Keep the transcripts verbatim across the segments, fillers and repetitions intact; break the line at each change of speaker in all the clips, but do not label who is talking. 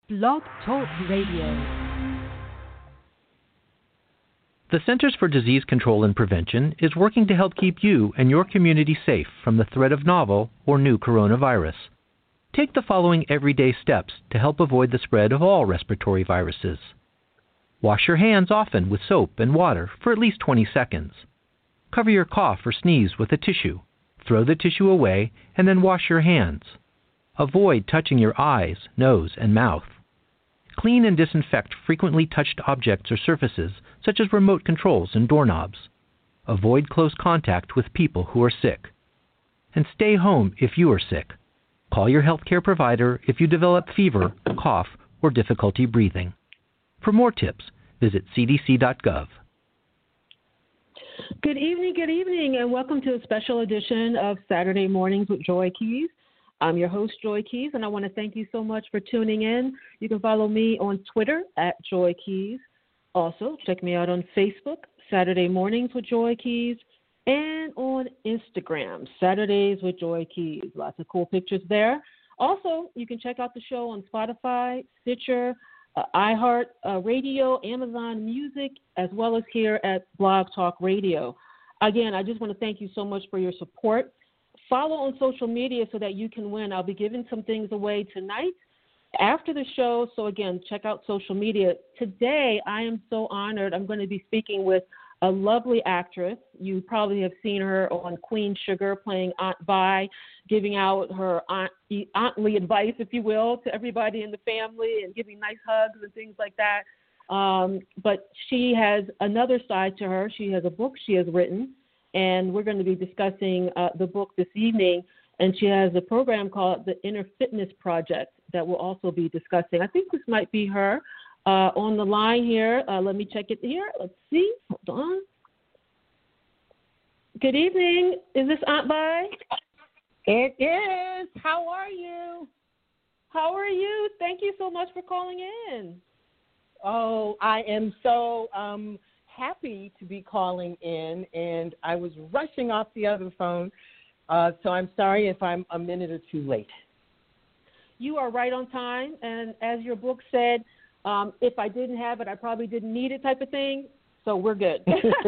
Blog Talk Radio.
The Centers for Disease Control and Prevention is working to help keep you and your community safe from the threat of novel or new coronavirus. Take the following everyday steps to help avoid the spread of all respiratory viruses. Wash your hands often with soap and water for at least twenty seconds. Cover your cough or sneeze with a tissue. Throw the tissue away and then wash your hands. Avoid touching your eyes, nose, and mouth. Clean and disinfect frequently touched objects or surfaces, such as remote controls and doorknobs. Avoid close contact with people who are sick. And stay home if you are sick. Call your healthcare provider if you develop fever, cough, or difficulty breathing. For more tips, visit c d c dot gov.
Good evening, good evening, and welcome to a special edition of Saturday Mornings with Joy Keys. I'm your host, Joy Keys, and I want to thank you so much for tuning in. You can follow me on Twitter at Joy Keys. Also, check me out on Facebook, Saturday Mornings with Joy Keys, and on Instagram, Saturdays with Joy Keys. Lots of cool pictures there. Also, you can check out the show on Spotify, Stitcher, uh, iHeart uh, Radio, Amazon Music, as well as here at Blog Talk Radio. Again, I just want to thank you so much for your support. Follow on social media so that you can win. I'll be giving some things away tonight after the show. So, again, check out social media. Today, I am so honored. I'm going to be speaking with a lovely actress. You probably have seen her on Queen Sugar playing Aunt Vi, giving out her aunt, auntly advice, if you will, to everybody in the family and giving nice hugs and things like that. Um, but she has another side to her. She has a book she has written, and we're going to be discussing uh, the book this evening. And she has a program called the Inner Fitness Project that we'll also be discussing. I think this might be her uh, on the line here. Uh, let me check it here. Let's see. Hold on. Good evening. Is this Aunt Vi?
It is. How are you?
How are you? Thank you so much for calling in.
Oh, I am so um, happy to be calling in, and I was rushing off the other phone, uh, so I'm sorry if I'm a minute or two late.
You are right on time, and as your book said, um, if I didn't have it, I probably didn't need it type of thing, so we're good.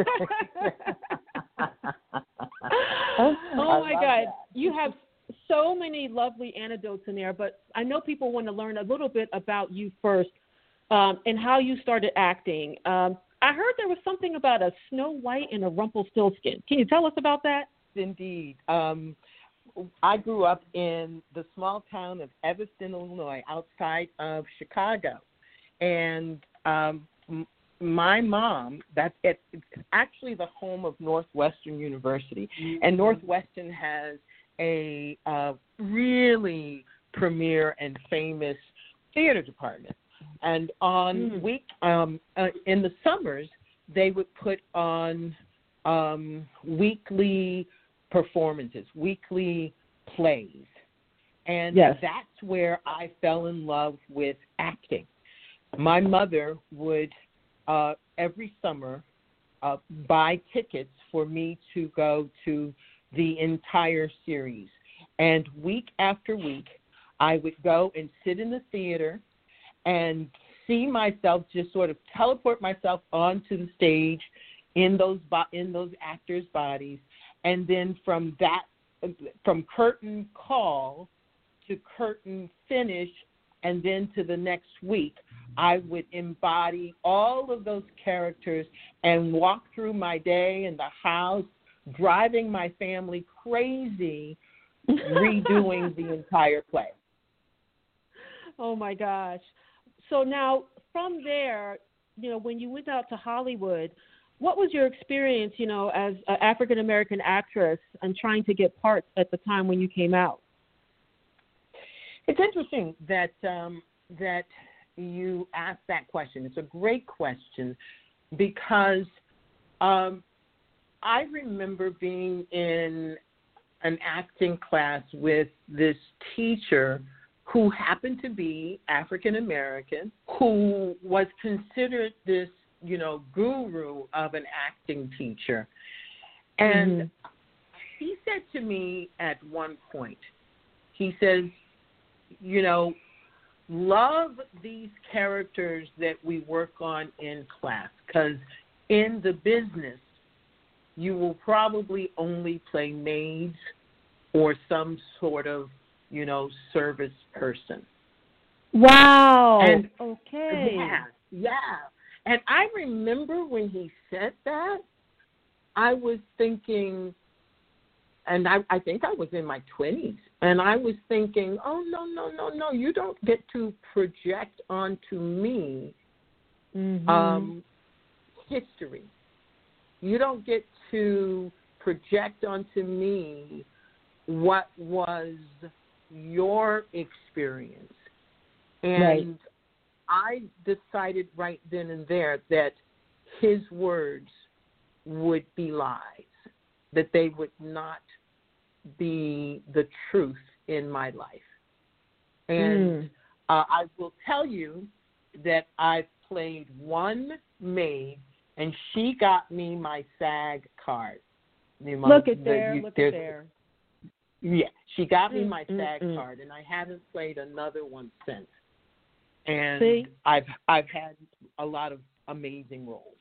Oh, my God. That. You have so many lovely anecdotes in there, but I know people want to learn a little bit about you first um, and how you started acting. Um, I heard there was something about a Snow White and a Rumpelstiltskin. Can you tell us about that?
Indeed. Um, I grew up in the small town of Evanston, Illinois, outside of Chicago. And um, m- my mom, that's it, it's actually the home of Northwestern University. Mm-hmm. And Northwestern has a uh, really premier and famous theater department. And on mm. week um, uh, in the summers, they would put on um, weekly performances, weekly plays. And
yes.
that's where I fell in love with acting. My mother would, uh, every summer, uh, buy tickets for me to go to the entire series. And week after week, I would go and sit in the theater and see myself just sort of teleport myself onto the stage in those bo- in those actors' bodies, and then from that, from curtain call to curtain finish, and then to the next week, I would embody all of those characters and walk through my day in the house, driving my family crazy, redoing the entire play.
Oh my gosh. So now, from there, you know, when you went out to Hollywood, what was your experience, you know, as an African-American actress and trying to get parts at the time when you came out?
It's interesting that um, that you asked that question. It's a great question because um, I remember being in an acting class with this teacher who happened to be African American, who was considered this, you know, guru of an acting teacher. And mm-hmm. he said to me at one point, he says, you know, love these characters that we work on in class, because in the business, you will probably only play maids or some sort of, you know, service person.
Wow.
And
okay.
Yeah, yeah. And I remember when he said that, I was thinking, and I, I think I was in my twenties, and I was thinking, oh, no, no, no, no, you don't get to project onto me
mm-hmm.
um, history. You don't get to project onto me what was your experience. And
right.
I decided right then and there that his words would be lies, that they would not be the truth in my life. And mm. uh, I will tell you that I played one maid, and she got me my SAG card. You know,
look at
the,
there,
you,
look at there.
Yeah, she got me
mm,
my
mm,
SAG
mm.
card, and I haven't played another one since. And
See?
I've I've had a lot of amazing roles.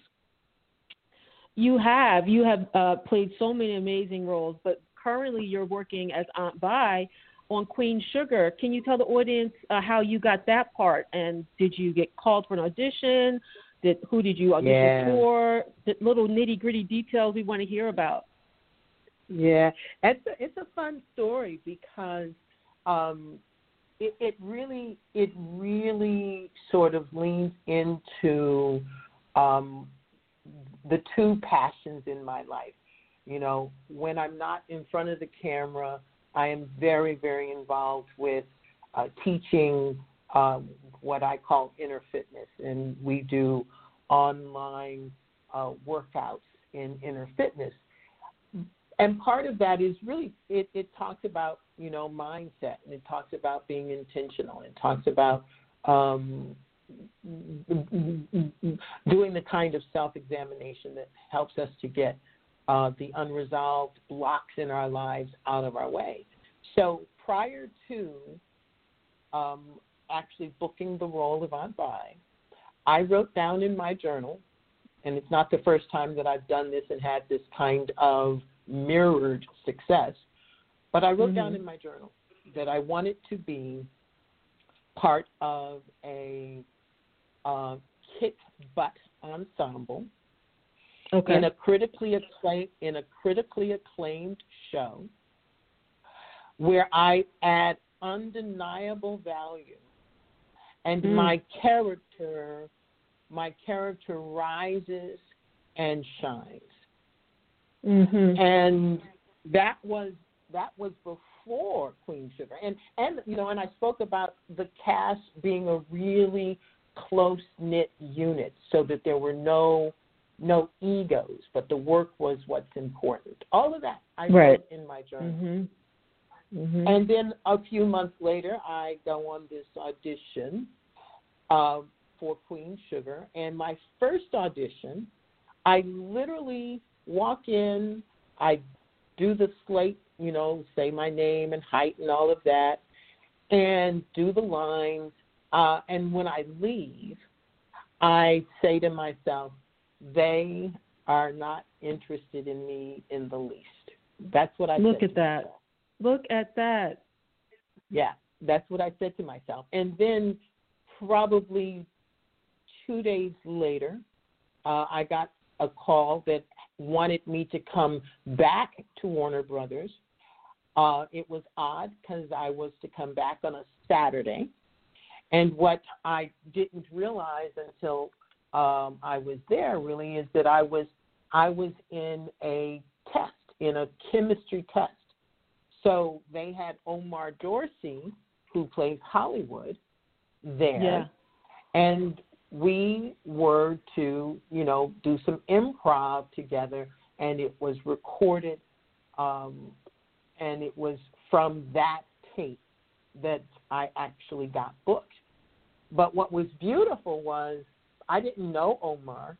You have. You have uh, played so many amazing roles, but currently you're working as Aunt Vi on Queen Sugar. Can you tell the audience uh, how you got that part? And did you get called for an audition? Did Who did you audition
yeah.
for? The little nitty-gritty details we want to hear about.
Yeah, it's a, it's a fun story because um, it, it really it really sort of leans into um, the two passions in my life. You know, when I'm not in front of the camera, I am very, very involved with uh, teaching um, what I call inner fitness, and we do online uh, workouts in inner fitness. And part of that is really, it, it talks about, you know, mindset, and it talks about being intentional. It talks about um, doing the kind of self-examination that helps us to get uh, the unresolved blocks in our lives out of our way. So prior to um, actually booking the role of Aunt Vi, I wrote down in my journal, and it's not the first time that I've done this and had this kind of mirrored success, but I wrote mm-hmm. down in my journal that I wanted to be part of a uh, kick butt ensemble
okay.
in a critically acclaimed in a critically acclaimed show where I add undeniable value, and mm. my character my character rises and shines.
Mm-hmm.
And that was that was before Queen Sugar, and and you know, and I spoke about the cast being a really close knit unit, so that there were no no egos, but the work was what's important. All of that I
right.
wrote in my journal.
Mm-hmm. Mm-hmm.
And then a few months later, I go on this audition uh, for Queen Sugar, and my first audition, I literally walk in, I do the slate, you know, say my name and height and all of that, and do the lines. Uh, and when I leave, I say to myself, they are not interested in me in the least. That's what I
Look
said
at that. Look at that.
Yeah, that's what I said to myself. And then probably two days later, uh, I got a call that wanted me to come back to Warner Brothers. Uh, it was odd because I was to come back on a Saturday. And what I didn't realize until um, I was there really is that I was I was in a test, in a chemistry test. So they had Omar Dorsey, who plays Hollywood, there.
Yeah.
And we were to, you know, do some improv together, and it was recorded, um, and it was from that tape that I actually got booked. But what was beautiful was I didn't know Omar,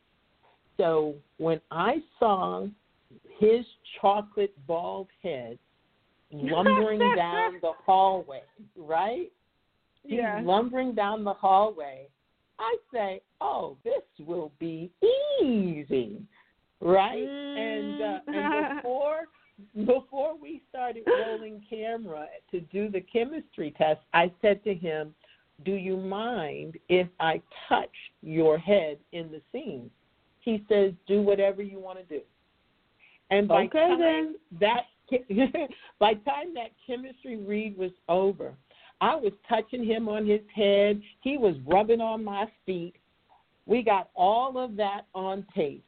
so when I saw his chocolate bald head lumbering down the hallway, right? He's
Yeah.
lumbering down the hallway. I say, oh, this will be easy, right?
Mm.
And uh, and before before we started rolling camera to do the chemistry test, I said to him, do you mind if I touch your head in the scene? He says, do whatever you want to do. And by
Okay,
time
then.
that by time that chemistry read was over, I was touching him on his head. He was rubbing on my feet. We got all of that on tape.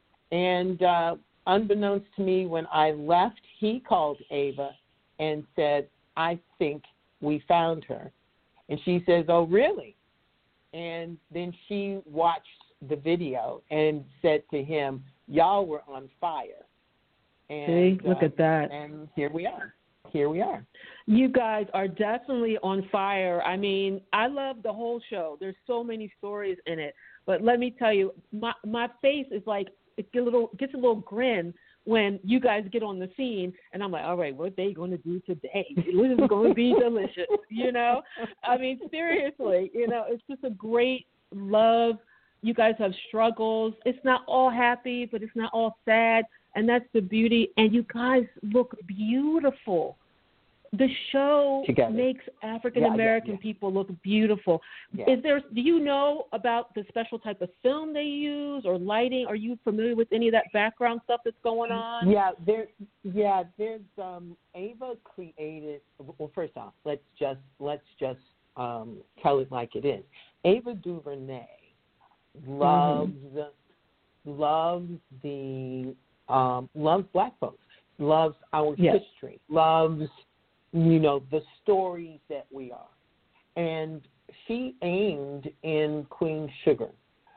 And uh, unbeknownst to me, when I left, he called Ava and said, I think we found her. And she says, oh, really? And then she watched the video and said to him, y'all were on fire. And,
See, look
uh,
at that.
And here we are. Here we are.
You guys are definitely on fire. I mean, I love the whole show. There's so many stories in it. But let me tell you, my my face is like, it get a little, gets a little grin when you guys get on the scene, and I'm like, all right, what are they going to do today? This is going to be delicious, you know? I mean, seriously, you know, it's just a great love. You guys have struggles. It's not all happy, but it's not all sad, and that's the beauty. And you guys look beautiful. The show
Together.
makes African American
yeah, yeah.
people look beautiful.
Yeah.
Is there? Do you know about the special type of film they use or lighting? Are you familiar with any of that background stuff that's going on?
Yeah, there. Yeah, there's um, Ava created. Well, first off, let's just let's just um, tell it like it is. Ava DuVernay loves mm-hmm. loves the um, loves Black folks, loves our
yes.
history, loves. You know, the stories that we are. And she aimed in Queen Sugar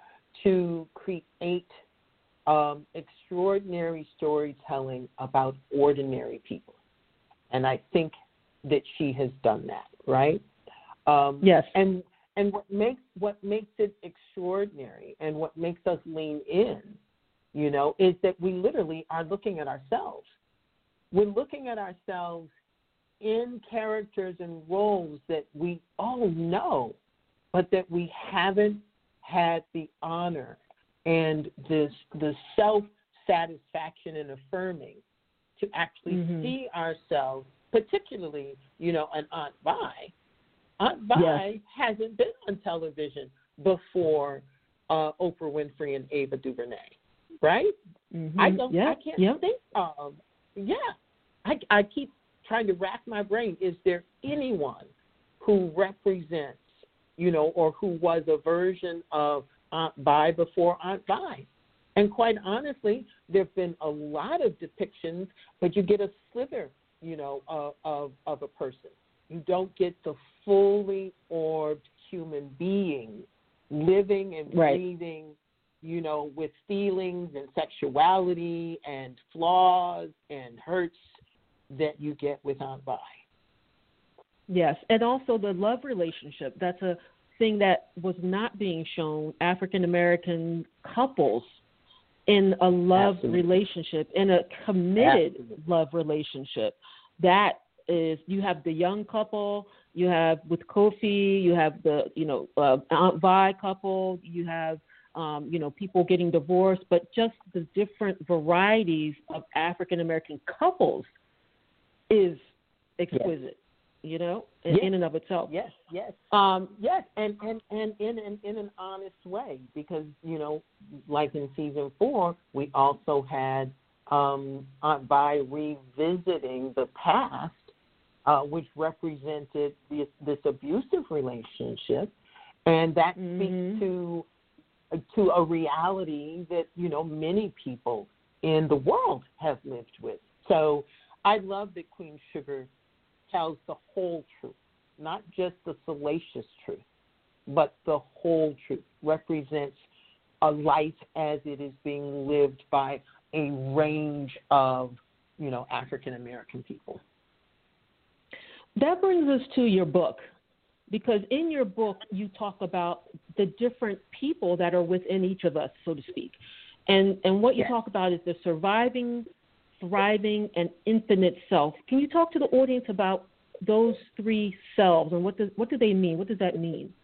to create um, extraordinary storytelling about ordinary people. And I think that she has done that, right? Um,
yes.
And and what makes what makes it extraordinary and what makes us lean in, you know, is that we literally are looking at ourselves. We're looking at ourselves in characters and roles that we all know, but that we haven't had the honor and this the self-satisfaction and affirming to actually
mm-hmm.
see ourselves, particularly, you know, an Aunt Vi. Aunt Vi
yes.
hasn't been on television before uh, Oprah Winfrey and Ava DuVernay, right?
Mm-hmm.
I don't.
Yep.
I can't
yep.
think of. Yeah, I, I keep trying to rack my brain. Is there anyone who represents, you know, or who was a version of Aunt Vi before Aunt Vi? And quite honestly, there have been a lot of depictions, but you get a slither, you know, of, of, of a person. You don't get the fully orbed human being living and
right.
breathing, you know, with feelings and sexuality and flaws and hurts that you get with Aunt Vi.
Yes, and also the love relationship. That's a thing that was not being shown. African American couples in a love
Absolutely.
relationship, in a committed
Absolutely.
love relationship. That is, you have the young couple, you have with Kofi, you have the, you know, uh, Aunt Vi couple, you have, um, you know, people getting divorced, but just the different varieties of African American couples is exquisite, yes. you know, in,
yes.
in and of itself.
Yes, yes.
Um,
yes, and, and, and in, in, in an honest way, because, you know, like in season four, we also had um, Aunt Vi revisiting the past, uh, which represented this, this abusive relationship, and that
mm-hmm.
speaks to to a reality that, you know, many people in the world have lived with. So I love that Queen Sugar tells the whole truth, not just the salacious truth, but the whole truth, represents a life as it is being lived by a range of, you know, African American people.
That brings us to your book, because in your book you talk about the different people that are within each of us, so to speak. And and what you
yes.
talk about is the surviving, thriving, and infinite self. Can you talk to the audience about those three selves, and what does what do they mean? What does that mean?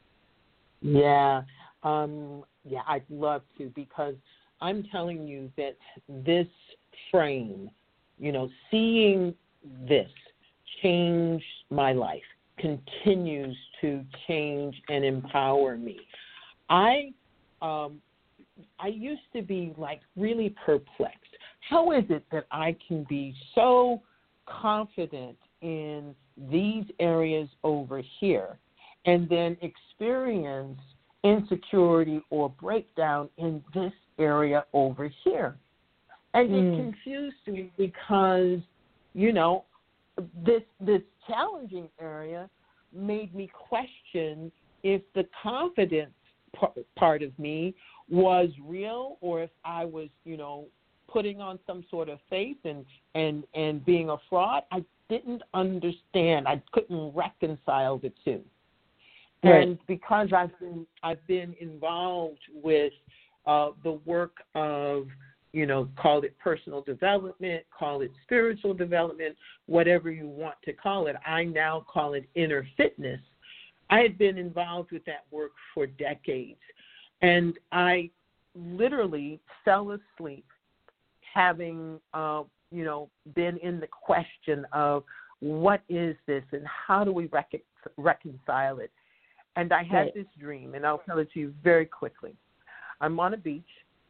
Yeah, um, yeah, I'd love to, because I'm telling you that this frame, you know, seeing this change my life, continues to change and empower me. I, um, I used to be like really perplexed. How is it that I can be so confident in these areas over here and then experience insecurity or breakdown in this area over here? And mm. it confused me because, you know, this this challenging area made me question if the confidence p- part of me was real, or if I was, you know, putting on some sort of faith and, and, and being a fraud. I didn't understand. I couldn't reconcile the two. Right. And because I've been I've been involved with uh, the work of, you know, call it personal development, call it spiritual development, whatever you want to call it. I now call it inner fitness. I had been involved with that work for decades, and I literally fell asleep having, uh, you know, been in the question of what is this and how do we rec- reconcile it? And I had right. this dream, and I'll tell it to you very quickly. I'm on a beach.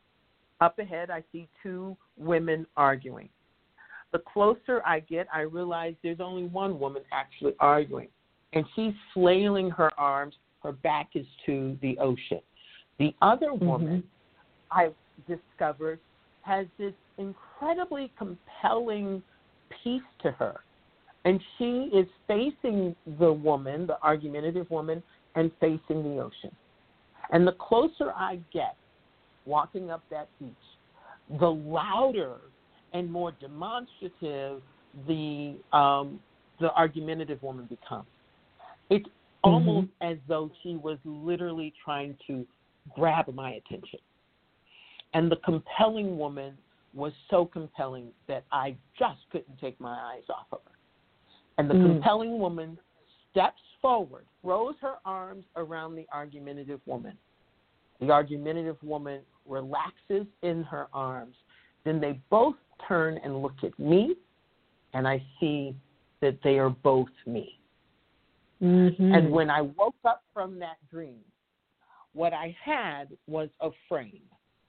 Up ahead, I see two women arguing. The closer I get, I realize there's only one woman actually arguing, and she's flailing her arms. Her back is to the ocean. The other woman, mm-hmm. I've discovered, has this incredibly compelling piece to her, and she is facing the woman, the argumentative woman, and facing the ocean. And the closer I get walking up that beach, the louder and more demonstrative the um, the argumentative woman becomes. It's mm-hmm. almost as though she was literally trying to grab my attention. And the compelling woman was so compelling that I just couldn't take my eyes off of her. And the mm. compelling woman steps forward, throws her arms around the argumentative woman. The argumentative woman relaxes in her arms. Then they both turn and look at me, and I see that they are both me. Mm-hmm. And when I woke up from that dream, what I had was a frame.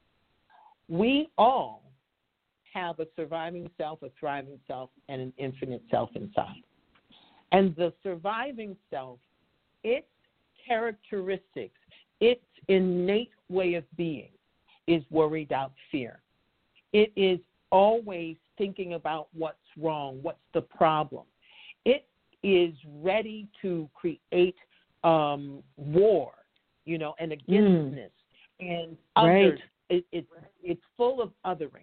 We all have a surviving self, a thriving self, and an infinite self inside. And the surviving self, its characteristics, its innate way of being is worry, doubt, fear. It is always thinking about what's wrong, what's the problem. It is ready to create um, war, you know, and againstness mm. and others. Right. It, it, it's full of othering.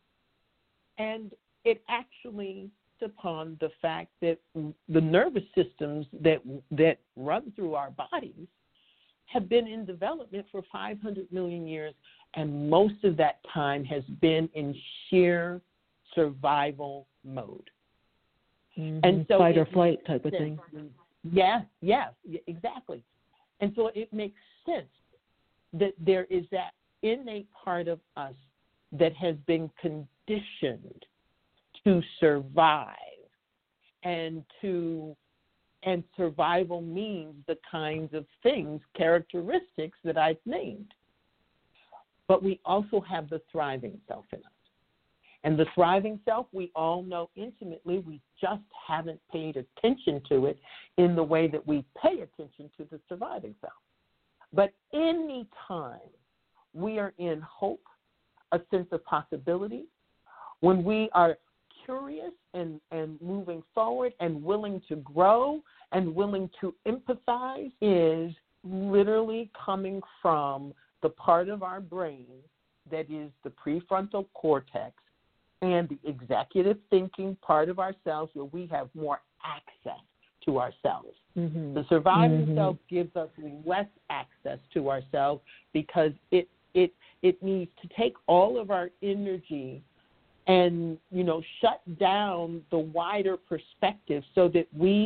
And it actually upon the fact that the nervous systems that that run through our bodies have been in development for five hundred million years, and most of that time has been in sheer survival mode.
Mm-hmm.
And so
fight or flight type of thing.
Yeah, yeah, exactly. And so it makes sense that there is that innate part of us that has been conditioned to survive, and to and survival means the kinds of things, characteristics that I've named. But we also have the thriving self in us. And the thriving self, we all know intimately, we just haven't paid attention to it in the way that we pay attention to the surviving self. But any time we are in hope, a sense of possibility, when we are curious and, and moving forward and willing to grow and willing to empathize, is literally coming from the part of our brain that is the prefrontal cortex and the executive thinking part of ourselves, where we have more access to ourselves. Mm-hmm. The surviving mm-hmm. self gives us less access to ourselves because it it it needs to take all of our energy and, you know, shut down the wider perspective so that we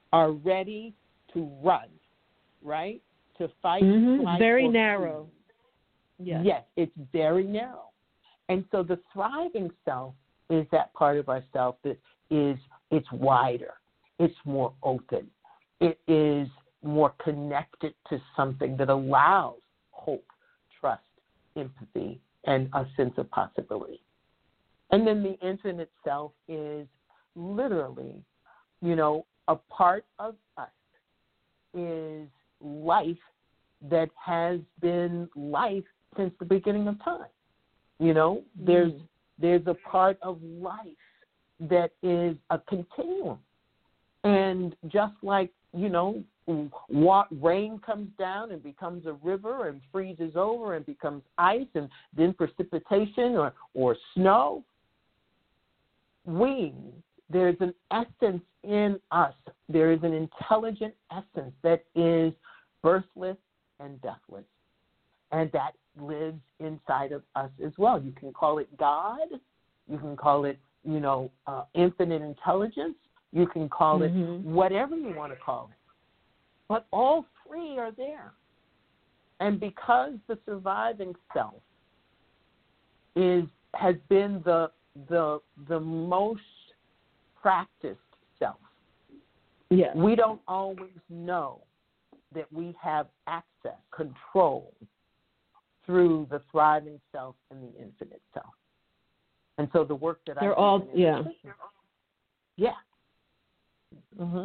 are ready to run, right? To fight,
Mm-hmm.
flight,
Very
or
narrow.
Yes.
Yes.
Yes, it's very narrow. And so the thriving self is that part of ourself that is, it's wider, it's more open, it is more connected to something that allows hope, trust, empathy, and a sense of possibility. And then the infinite self is literally, you know, a part of us is life that has been life since the beginning of time. You know, there's mm. there's a part of life that is a continuum. And just like, you know, what rain comes down and becomes a river and freezes over and becomes ice and then precipitation or, or snow, we, there's an essence in us. There is an intelligent essence that is birthless and deathless, and that lives inside of us as well. You can call it God. You can call it, you know, uh, infinite intelligence. You can call mm-hmm. it whatever you want to call it. But all three are there. And because the surviving self is has been the the the most practiced self,
yes.
we don't always know that we have access, control through the thriving self and the infinite self. And so the work that
They're
I do
all, yeah.
Yeah. Mm-hmm.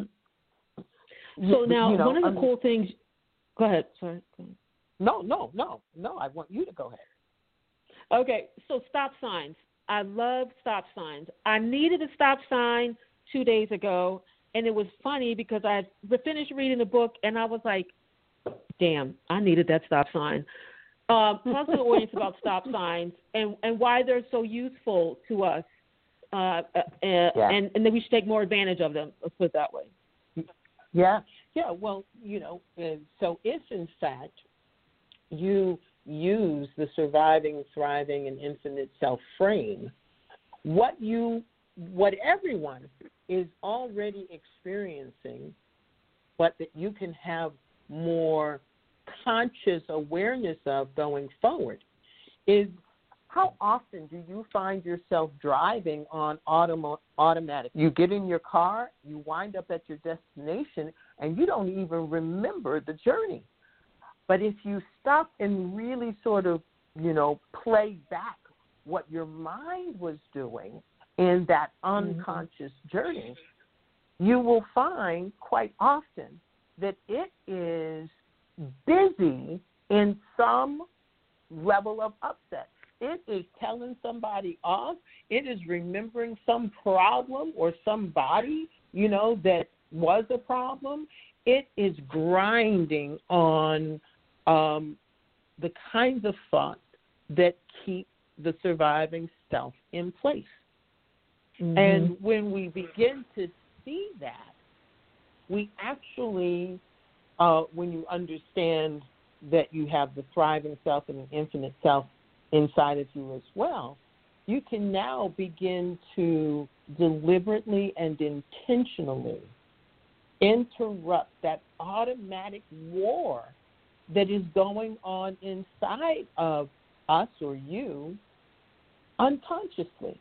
So now,
you know,
one of the
um,
cool things, go ahead, sorry. Go ahead.
No, no, no, no, I want you to go ahead.
Okay, so stop signs. I love stop signs. I needed a stop sign two days ago, and it was funny because I had finished reading the book, and I was like, damn, I needed that stop sign. Uh, talk to the audience about stop signs and, and why they're so useful to us, uh, uh, yeah. and, and that we should take more advantage of them. Let's put it that way.
Yeah, yeah. Well, you know, uh, so if in fact you use the surviving, thriving, and infinite self frame, what you, what everyone is already experiencing, but that you can have more conscious awareness of going forward, is how often do you find yourself driving on autom- automatic? You get in your car, you wind up at your destination, and you don't even remember the journey. But if you stop and really sort of, you know, play back what your mind was doing in that unconscious mm-hmm. journey, you will find quite often that it is busy in some level of upset. It is telling somebody off. It is remembering some problem or somebody, you know, that was a problem. It is grinding on um, the kinds of thoughts that keep the surviving self in place. Mm-hmm. And when we begin to see that, we actually, uh, when you understand that you have the thriving self and the infinite self inside of you as well, you can now begin to deliberately and intentionally interrupt that automatic war that is going on inside of us or you unconsciously.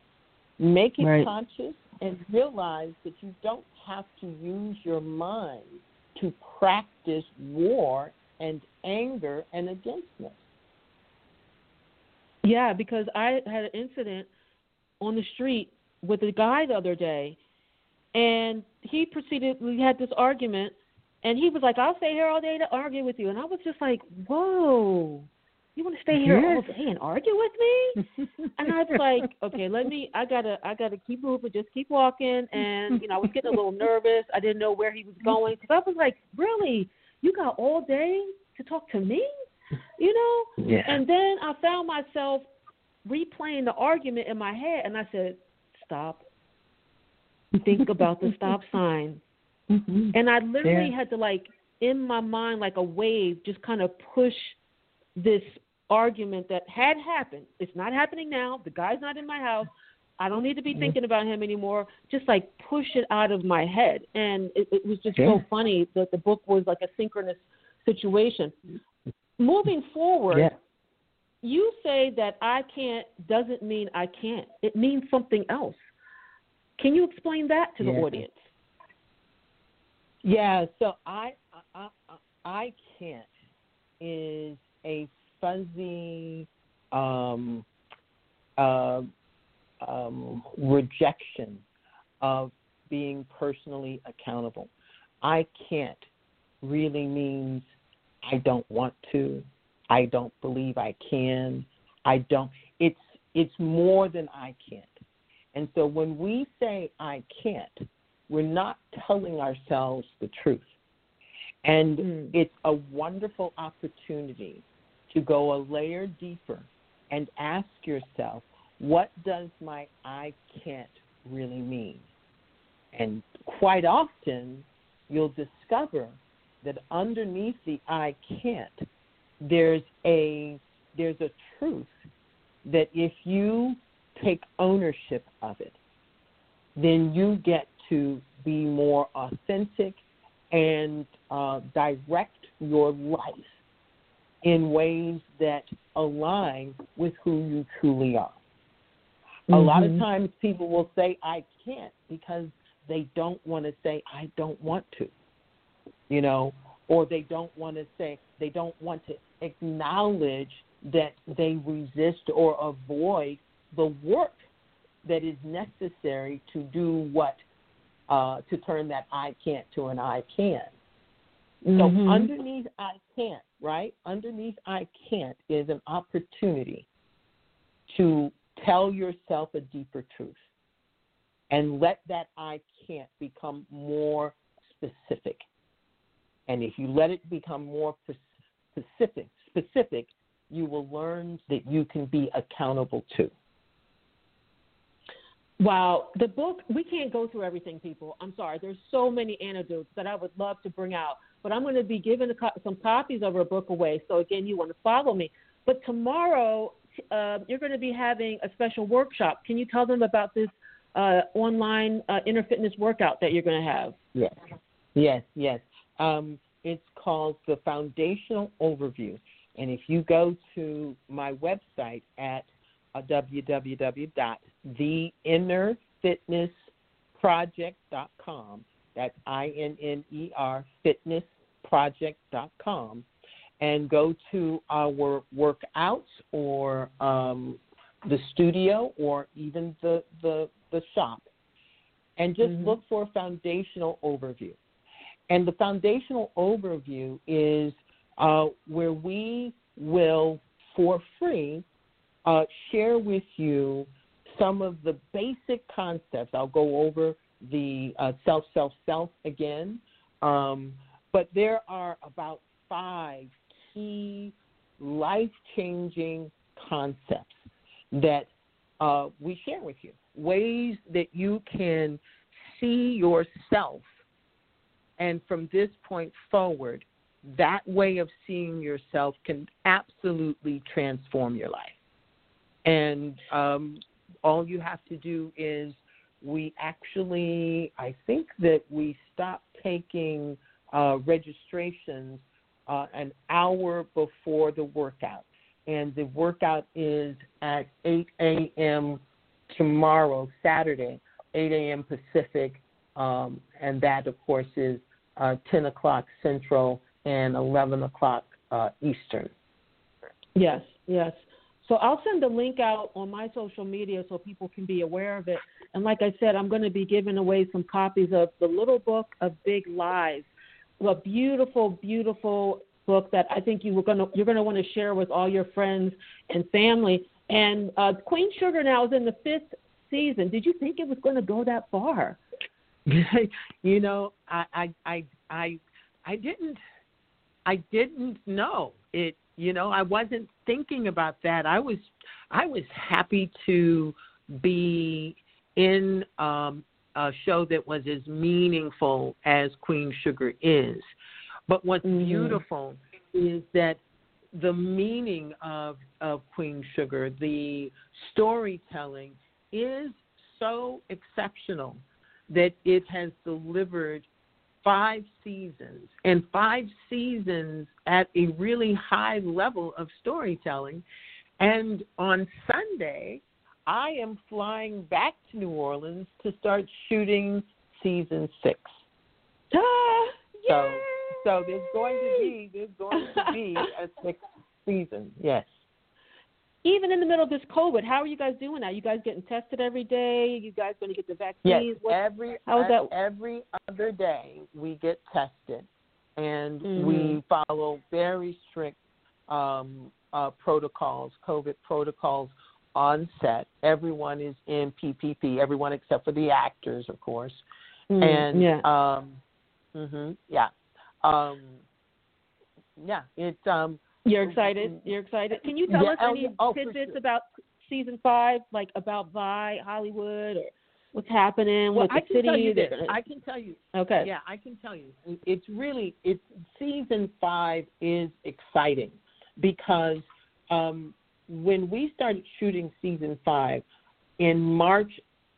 Make it right. conscious and realize that you don't have to use your mind to practice war and anger and againstness.
Yeah, because I had an incident on the street with a guy the other day, and he proceeded, we had this argument, and he was like, I'll stay here all day to argue with you. And I was just like, whoa, you want to stay here yes. all day and argue with me? And I was like, okay, let me, I got to I gotta keep moving, just keep walking. And, you know, I was getting a little nervous. I didn't know where he was going. Because I was like, really? You got all day to talk to me? You know?
Yeah.
And then I found myself replaying the argument in my head, and I said, stop. Think about the stop sign. Mm-hmm. And I literally yeah. had to, like, in my mind, like a wave, just kind of push this argument that had happened. It's not happening now. The guy's not in my house. I don't need to be
Mm-hmm.
thinking about him anymore. Just like push it out of my head. And it, it was just
Yeah.
so funny that the book was like a synchronous situation. Moving forward,
Yeah.
you say that I can't doesn't mean I can't. It means something else. Can you explain that to the
Yeah.
audience?
Yeah, so I, I, I, I can't is a fuzzy um, uh, um, rejection of being personally accountable. I can't really means I don't want to, I don't believe I can, I don't. It's it's more than I can't. And so when we say I can't, we're not telling ourselves the truth. And
Mm.
it's a wonderful opportunity to go a layer deeper and ask yourself, what does my I can't really mean? And quite often, you'll discover that underneath the I can't, there's a there's a truth that if you take ownership of it, then you get to be more authentic and uh, direct your life in ways that align with who you truly are. Mm-hmm. A lot of times people will say, I can't, because they don't want to say, I don't want to, you know, or they don't want to say, they don't want to acknowledge that they resist or avoid the work that is necessary to do what, uh, to turn that I can't to an I can. Mm-hmm. So underneath I can't, right? Underneath I can't is an opportunity to tell yourself a deeper truth and let that I can't become more specific. And if you let it become more specific, specific, you will learn that you can be accountable to.
Wow. The book, we can't go through everything, people. I'm sorry. There's so many anecdotes that I would love to bring out. But I'm going to be giving a co- some copies of her book away. So, again, you want to follow me. But tomorrow, uh, you're going to be having a special workshop. Can you tell them about this uh, online uh, inner fitness workout that you're going to have?
Yes, yes, yes. Um, it's called the Foundational Overview. And if you go to my website at uh, w w w dot the inner fitness project dot com, that's I N N E R fitness project dot com, and go to our workouts or um, the studio or even the, the, the shop, and just mm-hmm. look for a foundational overview. And the foundational overview is uh, where we will, for free, uh, share with you some of the basic concepts. I'll go over the uh, self, self, self again. Um, but there are about five key life-changing concepts that uh, we share with you, ways that you can see yourself. And from this point forward, that way of seeing yourself can absolutely transform your life. And um, all you have to do is we actually, I think that we stopped taking uh, registrations uh, an hour before the workout. And the workout is at eight a.m. tomorrow, Saturday, eight a.m. Pacific, um, and that, of course, is uh, ten o'clock Central and eleven o'clock uh, Eastern.
Yes, yes. So I'll send the link out on my social media so people can be aware of it. And like I said, I'm going to be giving away some copies of The Little Book of Big Lies, a beautiful, beautiful book that I think you were going to you're going to want to share with all your friends and family. And uh, Queen Sugar now is in the fifth season. Did you think it was going to go that far?
You know, I, I, I, I, I didn't, I didn't know it. You know, I wasn't thinking about that. I was, I was happy to be in um, a show that was as meaningful as Queen Sugar is. But what's mm-hmm. beautiful is that the meaning of, of Queen Sugar, the storytelling, is so exceptional that it has delivered five seasons, and five seasons at a really high level of storytelling. And on Sunday, I am flying back to New Orleans to start shooting season six.
Ah,
so, so there's going to be there's going to be a sixth season. Yes.
Even in the middle of this COVID, how are you guys doing now? You guys getting tested every day? You guys going to get the vaccines?
Yes, every
How's that?
every other day we get tested, and
Mm-hmm.
we follow very strict um, uh, protocols, COVID protocols on set. Everyone is in P P P, everyone except for the actors, of course.
Mm,
and
yeah,
um, mm-hmm, yeah, um, yeah. It. Um,
You're excited? You're excited? Can you tell
yeah,
us
oh,
any
yeah, oh, for
tidbits
sure.
about season five, like about Vi Hollywood, or what's happening
well,
with the
I can
city?
tell you
They're
this.
gonna-
I can tell you.
Okay.
Yeah, I can tell you. It's really it's season five is exciting because um, when we started shooting season five in March,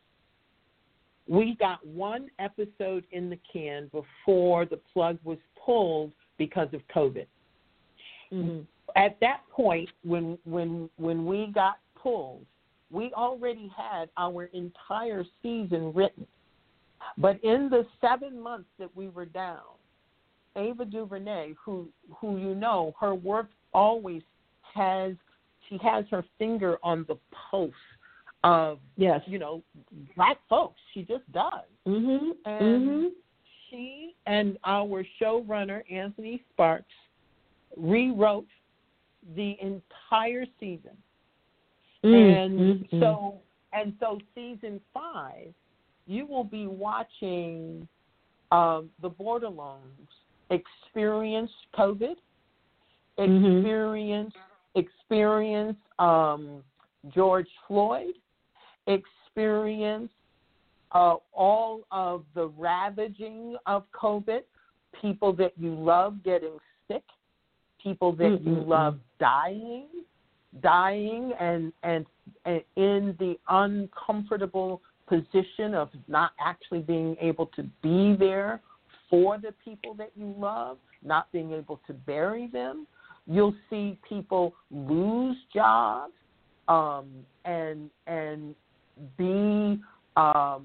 we got one episode in the can before the plug was pulled because of COVID.
Mm-hmm.
At that point, when when when we got pulled, we already had our entire season written. But in the seven months that we were down, Ava DuVernay, who who you know, her work always has she has her finger on the pulse of
Yes.
you know Black folks. She just does.
Mm-hmm.
And
Mm-hmm.
she and our showrunner Anthony Sparks rewrote the entire season.
Mm-hmm.
And so and so season five, you will be watching um, the Bordelons experience COVID, experience mm-hmm. experience um, George Floyd, experience uh, all of the ravaging of COVID, people that you love getting sick, people that mm-hmm. you love dying, dying and, and and in the uncomfortable position of not actually being able to be there for the people that you love, not being able to bury them. You'll see people lose jobs um, and and be um,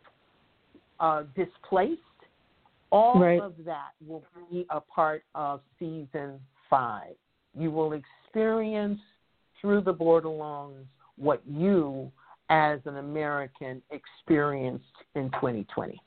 uh, displaced. All
right.
of that will be a part of season five. You will experience through the Bordelons what you as an American experienced in twenty twenty.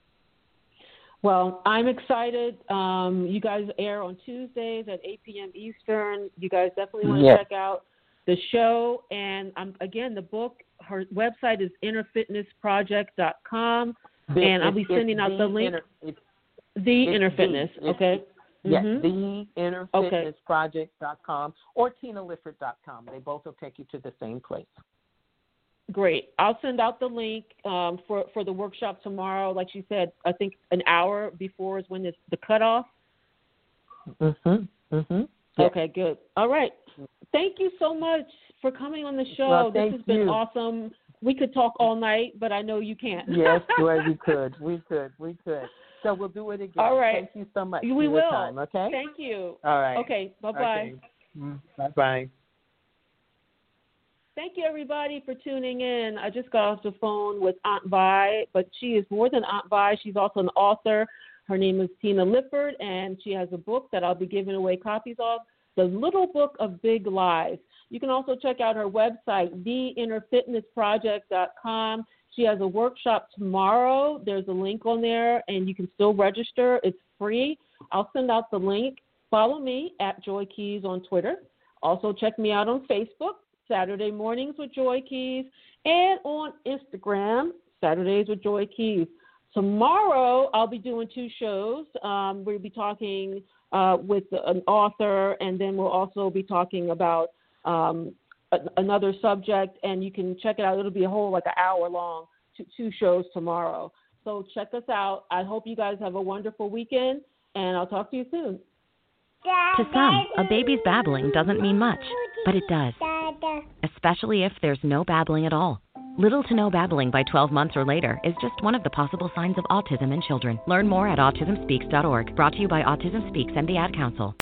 Well, I'm excited. Um, you guys air on Tuesdays at eight p.m. Eastern. You guys definitely want to
yes.
check out the show. And um, again, the book, her website is inner fitness project dot com.
The,
and I'll be sending out the, the link.
Inner, it's,
the
it's
Inner Fitness,
the,
okay?
Yes,
mm-hmm.
the inner fitness project dot com or tina lifford dot com. They both will take you to the same place.
Great. I'll send out the link um, for, for the workshop tomorrow. Like you said, I think an hour before is when it's the cutoff.
Mm-hmm. Mm-hmm.
Yes. Okay, good. All right. Thank you so much for coming on the show.
Well,
this has been
you.
awesome. We could talk all night, but I know you can't.
Yes, well, we could. We could. We could. So we'll do it again.
All right.
Thank you so much
we
for
will.
your time, okay?
Thank you.
All right.
Okay, bye-bye.
Okay. Bye-bye.
Thank you, everybody, for tuning in. I just got off the phone with Aunt Vi, but she is more than Aunt Vi. She's also an author. Her name is Tina Lifford, and she has a book that I'll be giving away copies of, The Little Book of Big Lies. You can also check out her website, the inner fitness project dot com. She has a workshop tomorrow. There's a link on there, and you can still register. It's free. I'll send out the link. Follow me at Joy Keys on Twitter. Also, check me out on Facebook, Saturday Mornings with Joy Keys, and on Instagram, Saturdays with Joy Keys. Tomorrow, I'll be doing two shows. Um, we'll be talking uh, with an author, and then we'll also be talking about um, a- another subject, and you can check it out. It'll be a whole, like, an hour long, two, two shows tomorrow. So check us out. I hope you guys have a wonderful weekend, and I'll talk to you soon.
To some, a baby's babbling doesn't mean much, but it does, especially if there's no babbling at all. Little to no babbling by twelve months or later is just one of the possible signs of autism in children. Learn more at autism speaks dot org. Brought to you by Autism Speaks and the Ad Council.